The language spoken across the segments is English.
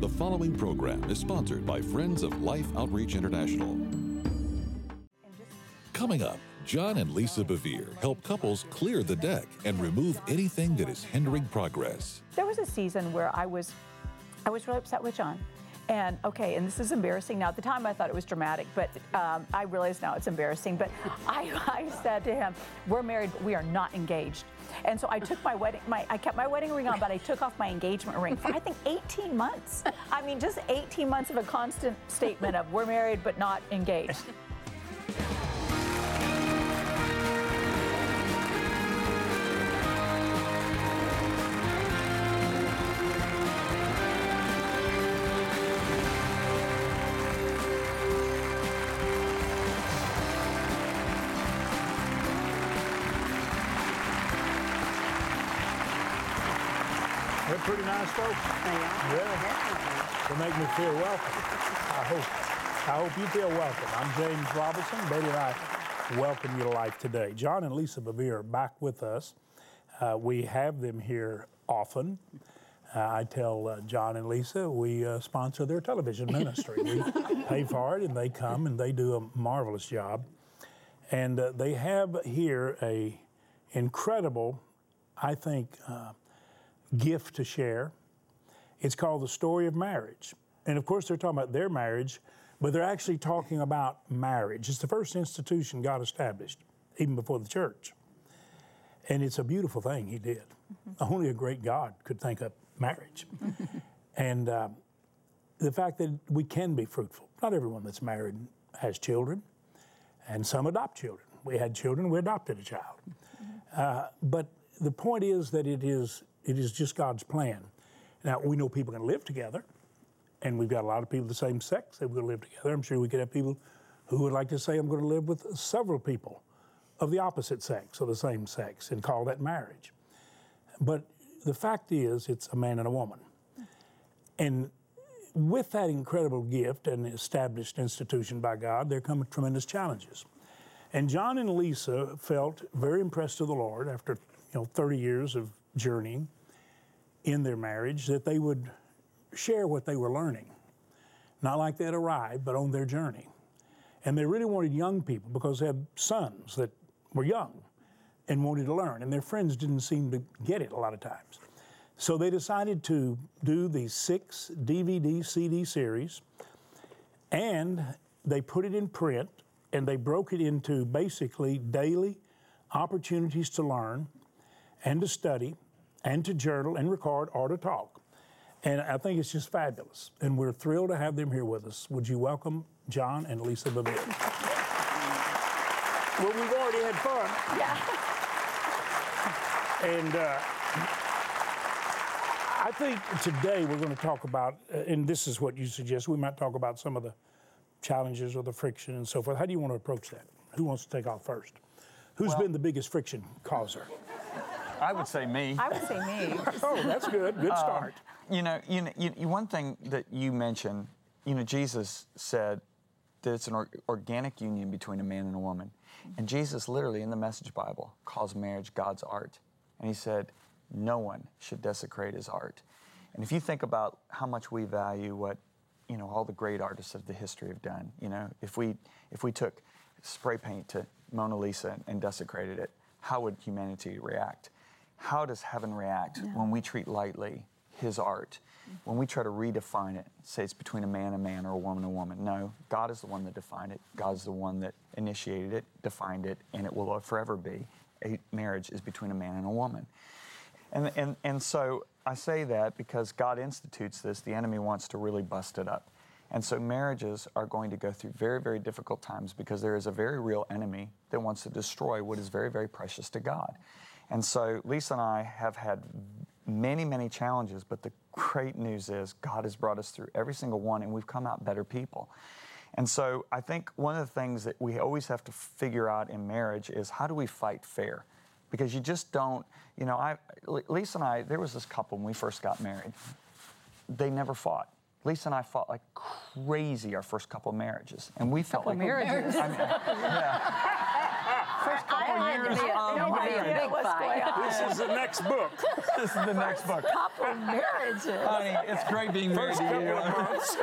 The following program is sponsored by Friends of Life Outreach International. Coming up, John and Lisa Bevere help couples clear the deck and remove anything that is hindering progress. There was a season where I was really upset with John. And this is embarrassing now. At the time I thought it was dramatic, but I realize now it's embarrassing. But I said to him, we're married, but we are not engaged. And so I took I kept my wedding ring on, but I took off my engagement ring for I think 18 months. I mean, just 18 months of a constant statement of we're married, but not engaged. They're pretty nice folks. They are. Yeah. They make me feel welcome. I hope you feel welcome. I'm James Robinson. Betty and I welcome you to life today. John and Lisa Bevere are back with us. We have them here often. I tell John and Lisa we sponsor their television ministry. We pay for it, and they come, and they do a marvelous job. And they have here a incredible, I think, gift to share. It's called The Story of Marriage. And of course, they're talking about their marriage, but they're actually talking about marriage. It's the first institution God established, even before the church. And it's a beautiful thing He did. Mm-hmm. Only a great God could think up marriage. And the fact that we can be fruitful. Not everyone that's married has children, and some adopt children. We had children, we adopted a child. But the point is that it is just God's plan. Now, we know people can live together, and we've got a lot of people of the same sex that will live together. I'm sure we could have people who would like to say, I'm going to live with several people of the opposite sex or the same sex and call that marriage. But the fact is, it's a man and a woman. And with that incredible gift and established institution by God, there come tremendous challenges. And John and Lisa felt very impressed with the Lord after 30 years of journeying in their marriage, that they would share what they were learning. Not like they'd arrived, but on their journey. And they really wanted young people because they had sons that were young and wanted to learn, and their friends didn't seem to get it a lot of times. So they decided to do these 6 DVD, CD series, and they put it in print, and they broke it into basically daily opportunities to learn and to study and to journal and record or to talk. And I think it's just fabulous. And we're thrilled to have them here with us. Would you welcome John and Lisa Bevere? Well, we've already had fun. Yeah. And I think today we're going to talk about, and this is what you suggest, we might talk about some of the challenges or the friction and so forth. How do you want to approach that? Who wants to take off first? Who's been the biggest friction causer? I would say me. I would say me. Oh, that's good. Good start. One thing that you mentioned, Jesus said that it's an organic union between a man and a woman. And Jesus literally in the Message Bible calls marriage God's art. And He said, no one should desecrate His art. And if you think about how much we value what, all the great artists of the history have done, if we took spray paint to Mona Lisa and desecrated it, how would humanity react? How does heaven react when we treat lightly His art? When we try to redefine it, say it's between a man or a woman. No, God is the one that defined it. God is the one that initiated it, defined it, and it will forever be. A marriage is between a man and a woman. And so I say that because God institutes this, the enemy wants to really bust it up. And so marriages are going to go through very, very difficult times because there is a very real enemy that wants to destroy what is very, very precious to God. And so Lisa and I have had many, many challenges, but the great news is God has brought us through every single one, and we've come out better people. And so I think one of the things that we always have to figure out in marriage is how do we fight fair? Because you just don't, Lisa and I, there was this couple when we first got married. They never fought. Lisa and I fought like crazy our first couple of marriages, and we felt like marriages. First couple years of no marriage. idea what's going on. This is the next book. This is the next book. Couple marriages. Honey, it's great being married First to couple you. of months.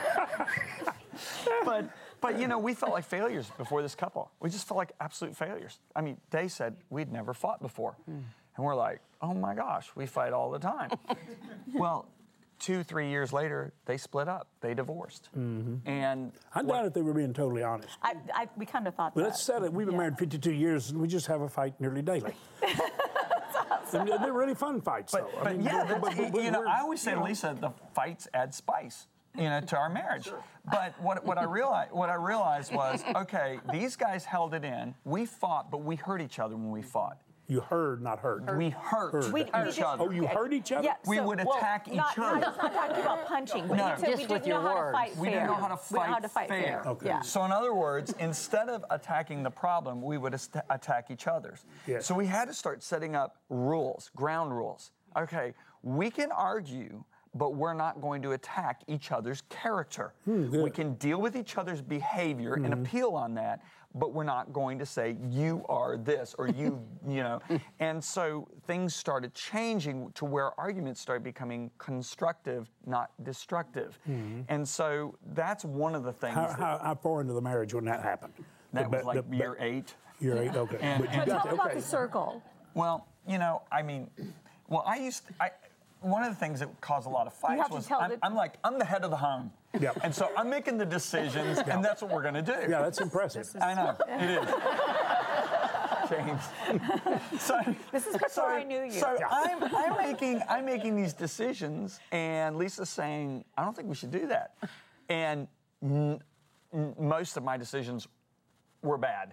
But you know, we felt like failures before this couple. We just felt like absolute failures. I mean, they said we'd never fought before. And we're like, oh my gosh, we fight all the time. Well, 2-3 years later, they split up. They divorced. And I doubt if they were being totally honest. We kind of thought But that. let's say that we've been married 52 years and we just have a fight nearly daily. And they're really fun fights, though. But you know, I always say to Lisa, the fights add spice, you know, to our marriage. Sure. But what I realized was, okay, these guys held it in. We fought, but we hurt each other when we fought. You heard, not hurt. We hurt each other. Oh, you hurt each other? Yeah, We would attack each other. I'm not talking about punching. But No. you said Just we with didn't your know how to words. fight fair. We didn't know how to We didn't know how fight to fair. Okay. Yeah. So in other words, instead of attacking the problem, we would attack each other's. Yeah. So we had to start setting up rules, ground rules. Okay, we can argue, but we're not going to attack each other's character. We can deal with each other's behavior and appeal on that, but we're not going to say, you are this, or you know. And so things started changing to where arguments started becoming constructive, not destructive. And so that's one of the things. How far into the marriage when that happened? That was like year 8. Year 8, okay. And- But you But got talk about the circle. Well, you know, I mean, one of the things that caused a lot of fights have to was tell the- I'm the head of the home. Yep. And so I'm making the decisions, and that's what we're going to do. Yeah, that's impressive. I know, it is. James. This is before I knew you. So I'm making these decisions, and Lisa's saying, I don't think we should do that. And most of my decisions were bad.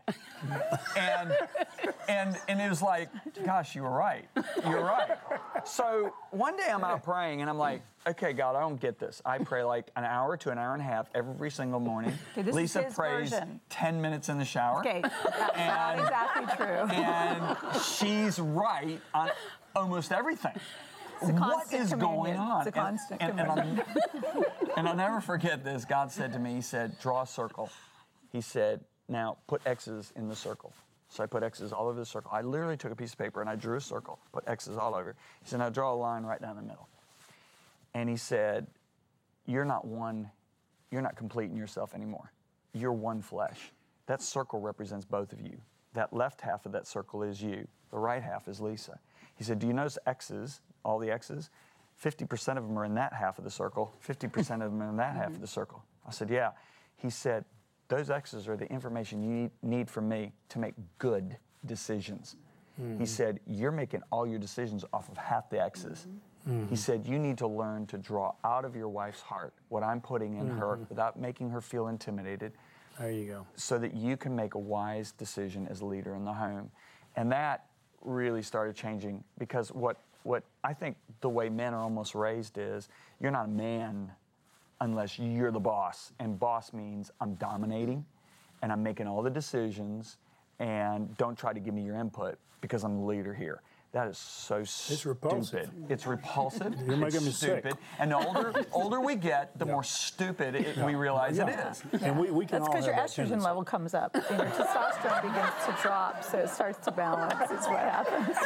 and it was like, gosh, you were right. You're right. So one day I'm out praying, and I'm like, okay, God, I don't get this. I pray like an hour to an hour and a half every single morning. Okay, this is Lisa his prays version. 10 minutes in the shower. Okay, that's not exactly true. And she's right on almost everything. It's a What constant is going communion. on? It's a constant and communion. and I'll never forget this. God said to me, he said, draw a circle. He said, now put X's in the circle. So I put X's all over the circle. I literally took a piece of paper and I drew a circle, put X's all over. He said, now draw a line right down the middle. And he said, you're not complete in yourself anymore. You're one flesh. That circle represents both of you. That left half of that circle is you. The right half is Lisa. He said, do you notice X's, all the X's? 50% of them are in that half of the circle, 50% of them are in that half of the circle. I said, yeah. He said, those X's are the information you need from me to make good decisions. He said, you're making all your decisions off of half the X's. He said, you need to learn to draw out of your wife's heart what I'm putting in her without making her feel intimidated. There you go. So that you can make a wise decision as a leader in the home. And that really started changing, because what I think the way men are almost raised is, you're not a man unless you're the boss. And boss means I'm dominating and I'm making all the decisions, and don't try to give me your input because I'm the leader here. That is so stupid. repulsive. It's repulsive. You're making me stupid. sick. And the older we get, the more stupid we realize it is. And we can That's all because your have that estrogen tendency. level comes up and your testosterone begins to drop, so it starts to balance. Is what happens.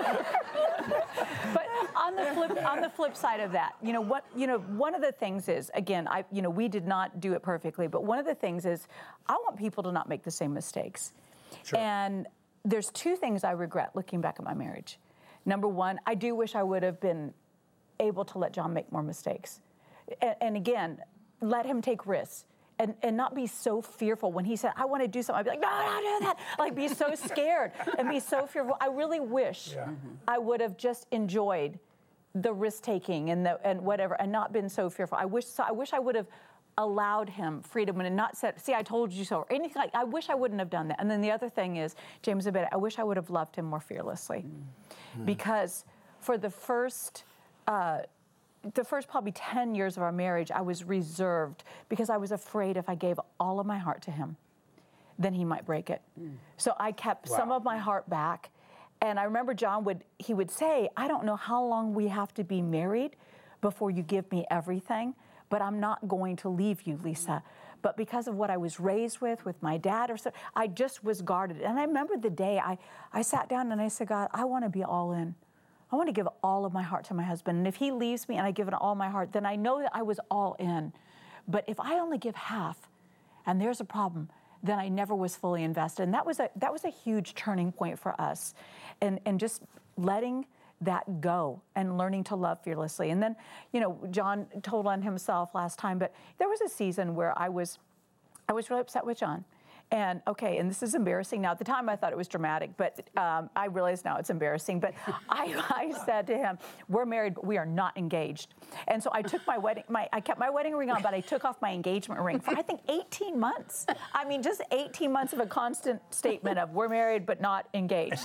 But on the flip side of that, one of the things is, again, we did not do it perfectly, but one of the things is, I want people to not make the same mistakes. Sure. And there's 2 things I regret looking back at my marriage. Number 1, I do wish I would have been able to let John make more mistakes. And again, let him take risks. And not be so fearful. When he said, I want to do something, I'd be like, no, don't do that. Like, be so scared and be so fearful. I really wish I would have just enjoyed the risk-taking and whatever, and not been so fearful. I wish I would have allowed him freedom and not said, see, I told you so, or anything like. I wish I wouldn't have done that. And then the other thing is, James, I wish I would have loved him more fearlessly. Because for the first probably 10 years of our marriage, I was reserved because I was afraid if I gave all of my heart to him, then he might break it. So I kept some of my heart back. And I remember John would say, I don't know how long we have to be married before you give me everything, but I'm not going to leave you, Lisa. But because of what I was raised with my dad, or so, I just was guarded. And I remember the day I sat down and I said, God, I want to be all in. I want to give all of my heart to my husband. And if he leaves me and I give it all my heart, then I know that I was all in. But if I only give half, and there's a problem, then I never was fully invested. And that was a huge turning point for us. And just letting that go and learning to love fearlessly. And then, John told on himself last time, but there was a season where I was really upset with John. And this is embarrassing now. At the time, I thought it was dramatic, but I realize now it's embarrassing. But I said to him, we're married, but we are not engaged. And so I took I kept my wedding ring on, but I took off my engagement ring for, I think, 18 months. I mean, just 18 months of a constant statement of we're married, but not engaged.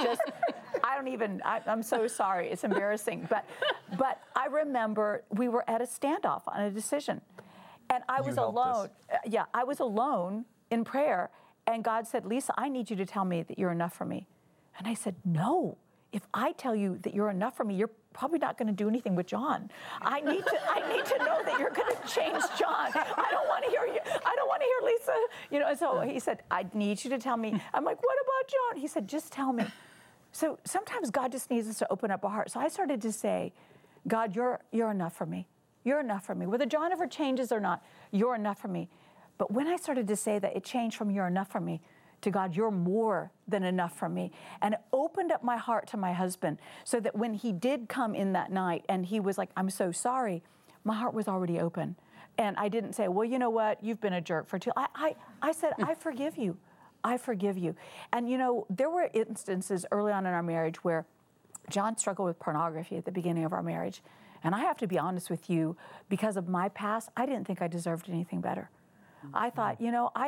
I'm so sorry. It's embarrassing. But I remember we were at a standoff on a decision. And I was alone. I was alone in prayer, and God said, Lisa, I need you to tell me that you're enough for me. And I said, no, if I tell you that you're enough for me, you're probably not going to do anything with John. I need to know that you're going to change John. I don't want to hear you. I don't want to hear Lisa. And so he said, I need you to tell me. I'm like, what about John? He said, just tell me. So sometimes God just needs us to open up our heart. So I started to say, God, you're enough for me. You're enough for me. Whether John ever changes or not, you're enough for me. But when I started to say that, it changed from you're enough for me to God, you're more than enough for me. And it opened up my heart to my husband so that when he did come in that night and he was like, I'm so sorry, my heart was already open. And I didn't say, well, you know what, you've been a jerk for too long. I said, I forgive you. I forgive you. And there were instances early on in our marriage where John struggled with pornography at the beginning of our marriage. And I have to be honest with you, because of my past, I didn't think I deserved anything better. I thought,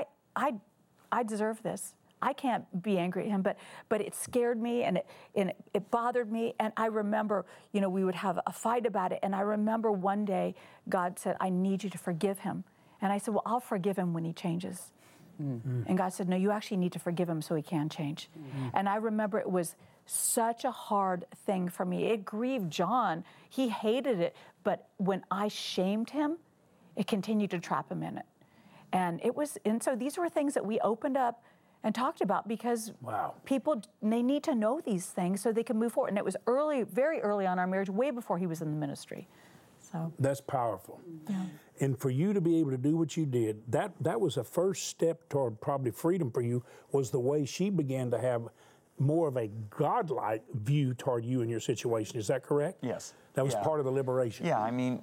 I deserve this. I can't be angry at him, but it scared me and it bothered me. And I remember, we would have a fight about it. And I remember one day God said, I need you to forgive him. And I said, well, I'll forgive him when he changes. Mm-hmm. And God said, no, you actually need to forgive him so he can change. Mm-hmm. And I remember it was such a hard thing for me. It grieved John. He hated it. But when I shamed him, it continued to trap him in it. And so these were things that we opened up and talked about because people, they need to know these things so they can move forward. And it was very early on in our marriage, way before he was in the ministry. So that's powerful. Yeah. And for you to be able to do what you did, that was a first step toward probably freedom for you, was the way she began to have more of a godlike view toward you and your situation. Is that correct? Yes. That was part of the liberation. Yeah, I mean,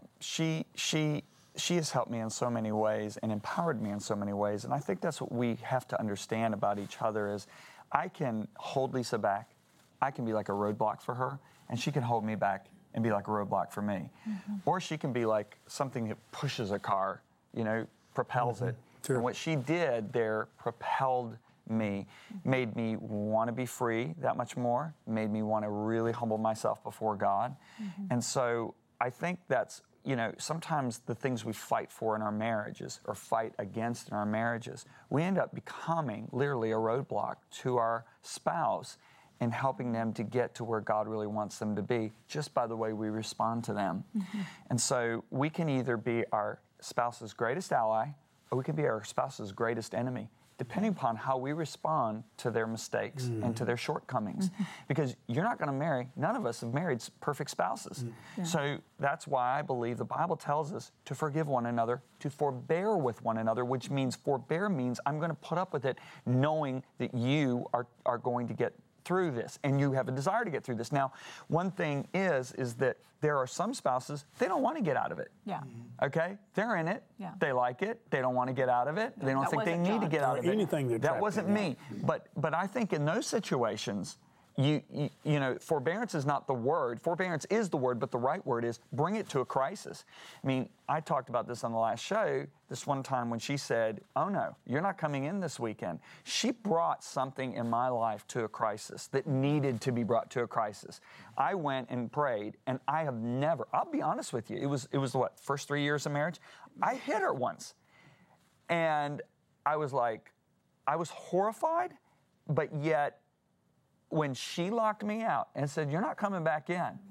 she has helped me in so many ways and empowered me in so many ways. And I think that's what we have to understand about each other is I can hold Lisa back. I can be like a roadblock for her, and she can hold me back and be like a roadblock for me. Mm-hmm. Or she can be like something that pushes a car, propels it. Sure. And what she did there propelled me, made me want to be free that much more, made me want to really humble myself before God. Mm-hmm. And so I think that's, sometimes the things we fight for in our marriages or fight against in our marriages, we end up becoming literally a roadblock to our spouse and helping them to get to where God really wants them to be just by the way we respond to them. Mm-hmm. And so we can either be our spouse's greatest ally or we can be our spouse's greatest enemy, depending upon how we respond to their mistakes and to their shortcomings. Mm-hmm. Because you're not going to marry, none of us have married perfect spouses. Mm-hmm. Yeah. So that's why I believe the Bible tells us to forgive one another, to forbear with one another, which means forbear means I'm going to put up with it knowing that you are going to get through this and you have a desire to get through this. Now, one thing is that there are some spouses, they don't want to get out of it. Yeah. Okay? They're in it. Yeah. They like it. They don't want to get out of it. They don't think they need to get out of it. Anything that wasn't me. But I think in those situations, forbearance is not the word. Forbearance is the word, but the right word is bring it to a crisis. I mean, I talked about this on the last show, this one time when she said, oh no, you're not coming in this weekend. She brought something in my life to a crisis that needed to be brought to a crisis. I went and prayed, and I have never, I'll be honest with you, it was what, first 3 years of marriage? I hit her once. And I was horrified, but yet, when she locked me out and said, you're not coming back in,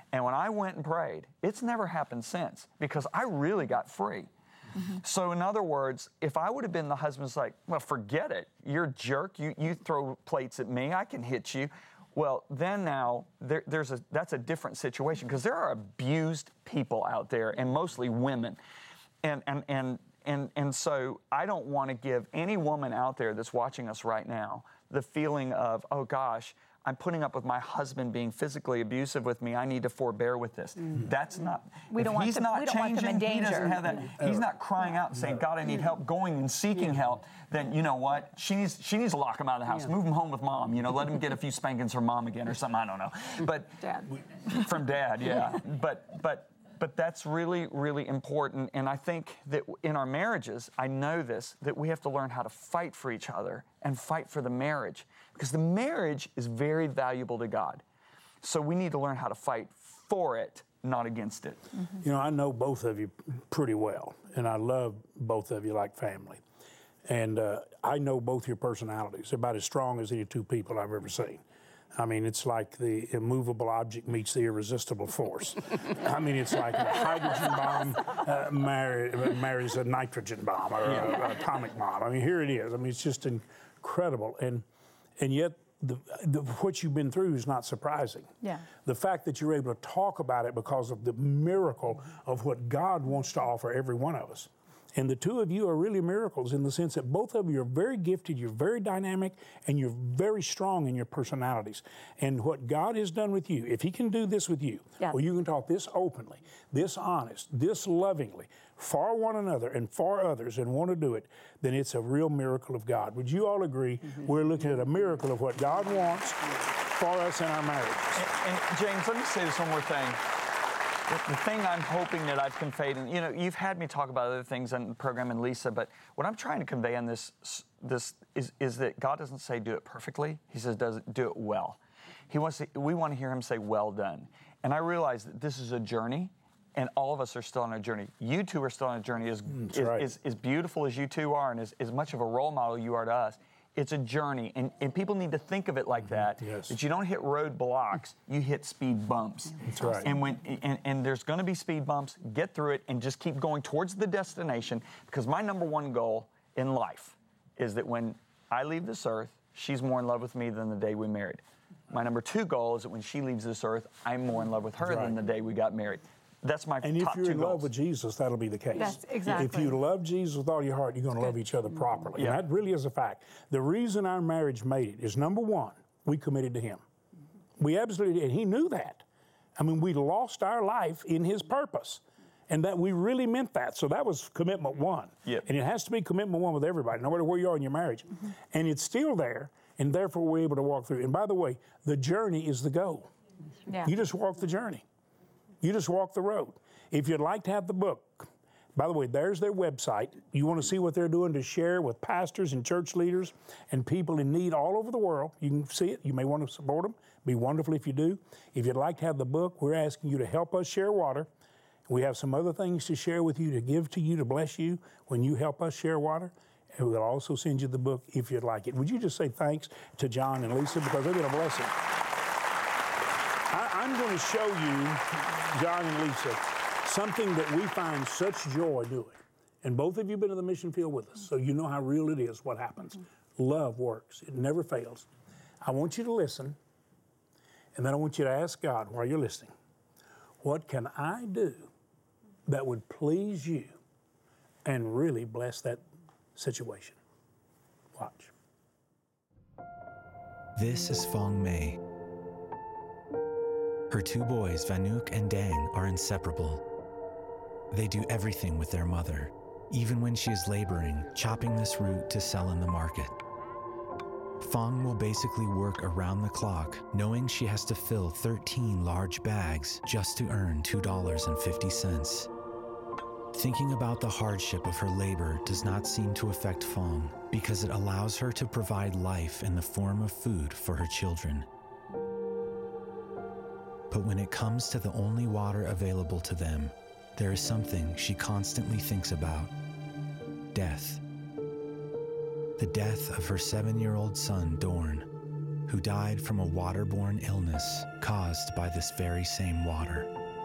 And when I went and prayed, it's never happened since because I really got free. So in other words, if I would have been the husband who's like, well, forget it. You're a jerk. You throw plates at me. I can hit you. Well, then now that's a different situation because there are abused people out there and mostly women. And so I don't want to give any woman out there that's watching us right now the feeling of, oh gosh, I'm putting up with my husband being physically abusive with me. I need to forbear with this. That's not. We don't want them in danger. He doesn't have that. He's not crying out and saying, God, I need help, going and seeking help. Then you know what? She needs to lock him out of the house, move him home with mom. Let him get a few spankings from mom again or something. I don't know. But Dad. From dad, yeah. But that's really, really important. And I think that in our marriages, I know this, that we have to learn how to fight for each other and fight for the marriage. Because the marriage is very valuable to God. So we need to learn how to fight for it, not against it. I know both of you pretty well, and I love both of you like family. And I know both your personalities. They're about as strong as any two people I've ever seen. I mean, it's like the immovable object meets the irresistible force. I mean, it's like a hydrogen bomb marries a nitrogen bomb or an atomic bomb. I mean, here it is. I mean, it's just incredible. And yet, what you've been through is not surprising. Yeah. The fact that you're able to talk about it because of the miracle of what God wants to offer every one of us. And the two of you are really miracles in the sense that both of you are very gifted, you're very dynamic, and you're very strong in your personalities. And what God has done with you, if He can do this with you, well, you can talk this openly, this honest, this lovingly, for one another and for others, and want to do it, then it's a real miracle of God. Would you all agree? We're looking at a miracle of what God wants for us in our marriages. And James, let me say this one more thing. The thing I'm hoping that I've conveyed, and you've had me talk about other things on the program and Lisa, but what I'm trying to convey on this is that God doesn't say do it perfectly. He says do it well. We want to hear Him say well done. And I realize that this is a journey, and all of us are still on a journey. You two are still on a journey as beautiful as you two are, and as much of a role model you are to us. It's a journey, and people need to think of it like that. Yes. That you don't hit roadblocks, you hit speed bumps. That's right. And there's going to be speed bumps. Get through it and just keep going towards the destination. Because my number one goal in life is that when I leave this earth, she's more in love with me than the day we married. My number two goal is that when she leaves this earth, I'm more in love with her than the day we got married. That's my top 2 goals. And if you're in love with Jesus, that'll be the case. That's exactly. If you love Jesus with all your heart, you're going to love each other properly. Yeah. And that really is a fact. The reason our marriage made it is, number one, we committed to Him. We absolutely did. And He knew that. I mean, we lost our life in His purpose. And that we really meant that. So that was commitment one. Yep. And it has to be commitment one with everybody, no matter where you are in your marriage. And it's still there, and therefore we're able to walk through. And by the way, the journey is the goal. Yeah. You just walk the journey. You just walk the road. If you'd like to have the book, by the way, there's their website. You want to see what they're doing to share with pastors and church leaders and people in need all over the world. You can see it. You may want to support them. It'd be wonderful if you do. If you'd like to have the book, we're asking you to help us share water. We have some other things to share with you, to give to you, to bless you when you help us share water. And we'll also send you the book if you'd like it. Would you just say thanks to John and Lisa, because they're going to bless it. I'm going to show you, John and Lisa, something that we find such joy doing. And both of you have been in the mission field with us, so you know how real it is, what happens. Love works. It never fails. I want you to listen, and then I want you to ask God while you're listening, what can I do that would please you and really bless that situation? Watch. This is Fong Mei. Her 2 boys, Vanuk and Dang, are inseparable. They do everything with their mother, even when she is laboring, chopping this root to sell in the market. Fong will basically work around the clock, knowing she has to fill 13 large bags just to earn $2.50. Thinking about the hardship of her labor does not seem to affect Fong, because it allows her to provide life in the form of food for her children. But when it comes to the only water available to them, there is something she constantly thinks about: death. The death of her 7-year-old son, Dorn, who died from a waterborne illness caused by this very same water.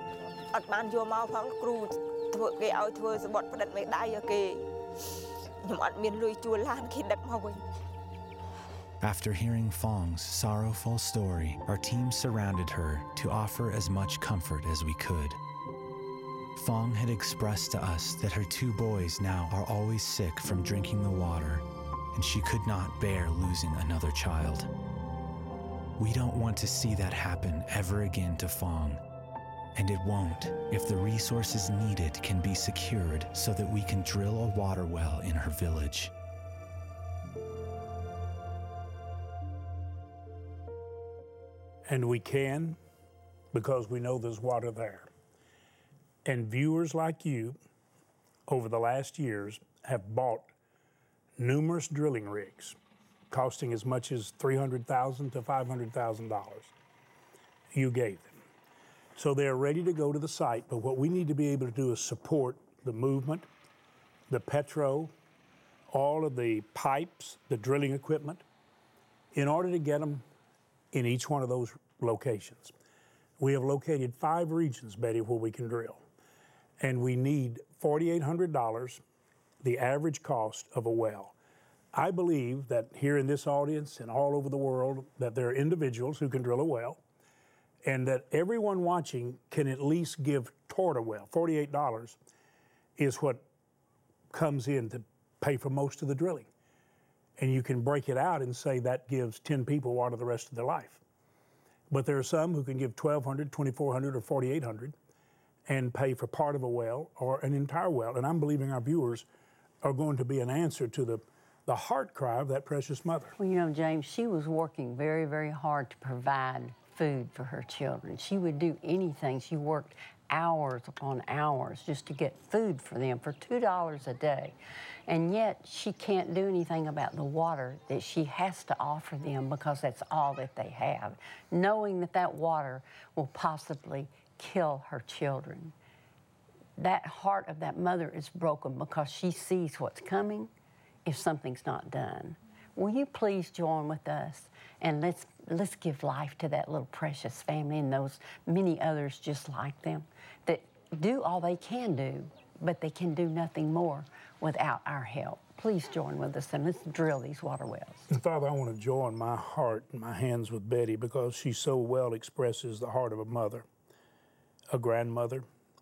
After hearing Phong sorrowful story, our team surrounded her to offer as much comfort as we could. Phong had expressed to us that her 2 boys now are always sick from drinking the water, and she could not bear losing another child. We don't want to see that happen ever again to Phong, and it won't if the resources needed can be secured so that we can drill a water well in her village. And we can because we know there's water there. And viewers like you over the last years have bought numerous drilling rigs costing as much as $300,000 to $500,000. You gave them. So they're ready to go to the site, but what we need to be able to do is support the movement, the petro, all of the pipes, the drilling equipment, in order to get them in each one of those locations. We have located 5 regions, Betty, where we can drill. And we need $4,800, the average cost of a well. I believe that here in this audience and all over the world that there are individuals who can drill a well, and that everyone watching can at least give toward a well. $48 is what comes in to pay for most of the drilling. And you can break it out and say that gives 10 people water the rest of their life. But there are some who can give $1,200, $2,400, or $4,800 and pay for part of a well or an entire well. And I'm believing our viewers are going to be an answer to the heart cry of that precious mother. Well, you know, James, she was working very, very hard to provide food for her children. She would do anything. She worked hours upon hours just to get food for them for $2 a day. And yet she can't do anything about the water that she has to offer them because that's all that they have, knowing that that water will possibly kill her children. That heart of that mother is broken because she sees what's coming if something's not done. Will you please join with us and let's give life to that little precious family and those many others just like them that do all they can do, but they can do nothing more without our help. Please join with us and let's drill these water wells. And Father, I want to join my heart and my hands with Betty because she so well expresses the heart of a mother, a grandmother,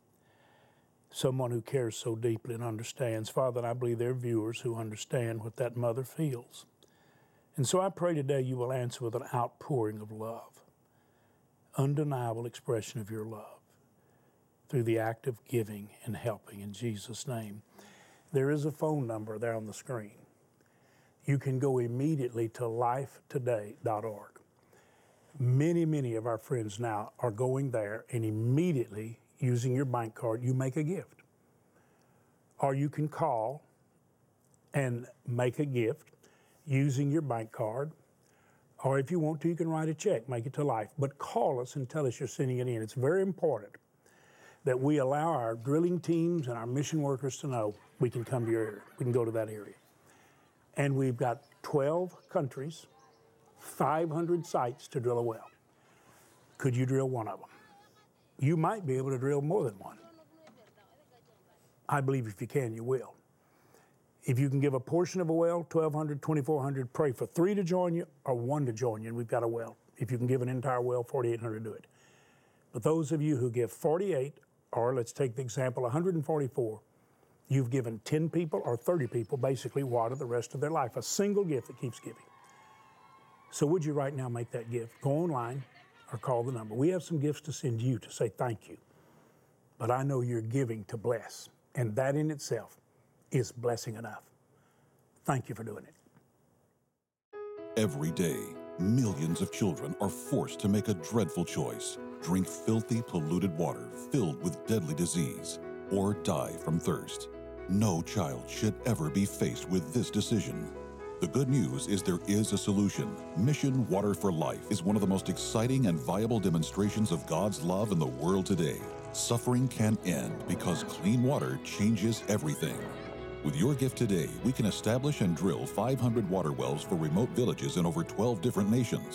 someone who cares so deeply and understands. Father, I believe there are viewers who understand what that mother feels. And so I pray today you will answer with an outpouring of love, undeniable expression of your love through the act of giving and helping in Jesus' name. There is a phone number there on the screen. You can go immediately to lifetoday.org. Many, many of our friends now are going there and immediately using your bank card, you make a gift. Or you can call and make a gift using your bank card. Or if you want to, you can write a check, make it to Life. But call us and tell us you're sending it in. It's very important that we allow our drilling teams and our mission workers to know we can come to your area. We can go to that area. And we've got 12 countries, 500 sites to drill a well. Could you drill one of them? You might be able to drill more than one. I believe if you can, you will. If you can give a portion of a well, $1,200, $2,400, pray for 3 to join you or 1 to join you, and we've got a well. If you can give an entire well, $4,800, do it. But those of you who give 48, or let's take the example, 144, you've given 10 people or 30 people basically water the rest of their life, a single gift that keeps giving. So would you right now make that gift? Go online or call the number. We have some gifts to send you to say thank you. But I know you're giving to bless, and that in itself is blessing enough. Thank you for doing it. Every day, millions of children are forced to make a dreadful choice: drink filthy, polluted water filled with deadly disease, or die from thirst. No child should ever be faced with this decision. The good news is there is a solution. Mission Water for Life is one of the most exciting and viable demonstrations of God's love in the world today. Suffering can end because clean water changes everything. With your gift today, we can establish and drill 500 water wells for remote villages in over 12 different nations.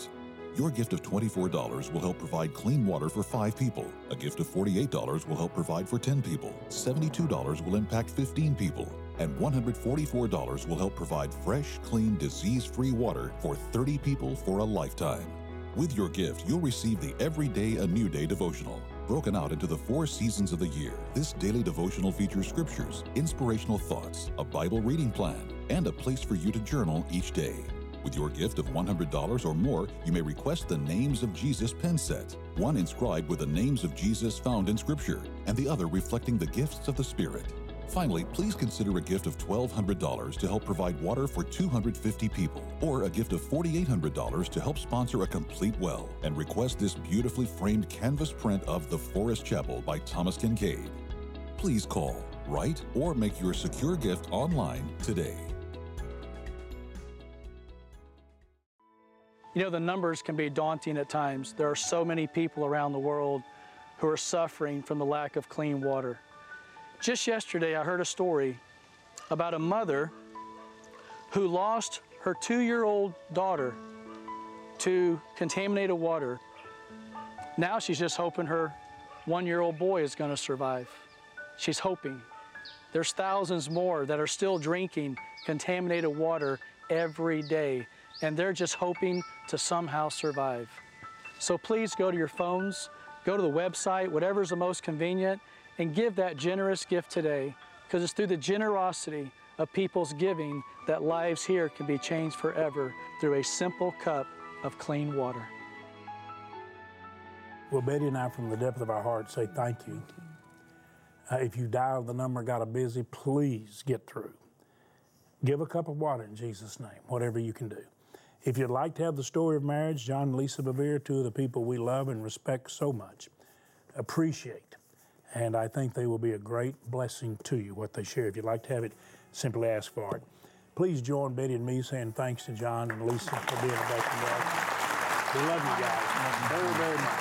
Your gift of $24 will help provide clean water for 5 people. A gift of $48 will help provide for 10 people. $72 will impact 15 people. And $144 will help provide fresh, clean, disease-free water for 30 people for a lifetime. With your gift, you'll receive the Everyday a New Day devotional. Broken out into the 4 seasons of the year, this daily devotional features scriptures, inspirational thoughts, a Bible reading plan, and a place for you to journal each day. With your gift of $100 or more, you may request the Names of Jesus pen set, one inscribed with the names of Jesus found in Scripture, and the other reflecting the gifts of the Spirit. Finally, please consider a gift of $1,200 to help provide water for 250 people, or a gift of $4,800 to help sponsor a complete well, and request this beautifully framed canvas print of The Forest Chapel by Thomas Kincaid. Please call, write, or make your secure gift online today. You know, the numbers can be daunting at times. There are so many people around the world who are suffering from the lack of clean water. Just yesterday, I heard a story about a mother who lost her 2-year-old daughter to contaminated water. Now she's just hoping her 1-year-old boy is going to survive. She's hoping. There's thousands more that are still drinking contaminated water every day, and they're just hoping to somehow survive. So please go to your phones, go to the website, whatever's the most convenient, and give that generous gift today, because it's through the generosity of people's giving that lives here can be changed forever through a simple cup of clean water. Well, Betty and I, from the depth of our heart, say thank you. If you dialed the number, got a busy, please get through. Give a cup of water in Jesus' name, whatever you can do. If you'd like to have the story of marriage, John and Lisa Bevere, 2 of the people we love and respect so much, appreciate, and I think they will be a great blessing to you, what they share. If you'd like to have it, simply ask for it. Please join Betty and me saying thanks to John and Lisa for being back with us. We love you guys very, very much.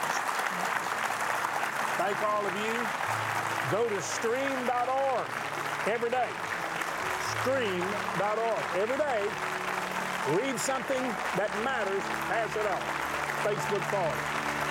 Thank all of you. Go to stream.org every day. Stream.org every day. Read something that matters, pass it on. Facebook forward.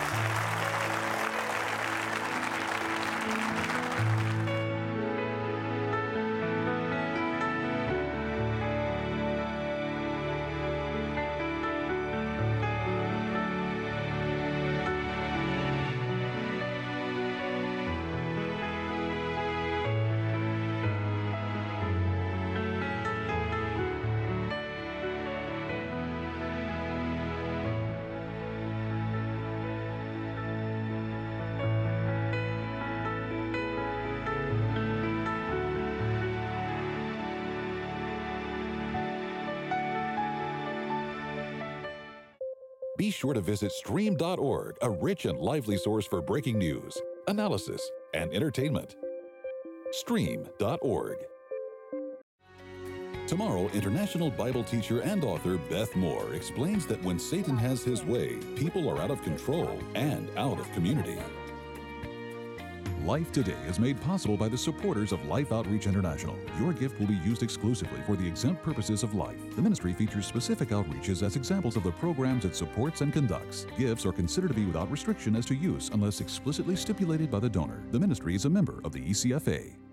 Be sure to visit stream.org, a rich and lively source for breaking news, analysis, and entertainment. Stream.org. Tomorrow, international Bible teacher and author Beth Moore explains that when Satan has his way, people are out of control and out of community. Life Today is made possible by the supporters of Life Outreach International. Your gift will be used exclusively for the exempt purposes of life. The ministry features specific outreaches as examples of the programs it supports and conducts. Gifts are considered to be without restriction as to use unless explicitly stipulated by the donor. The ministry is a member of the ECFA.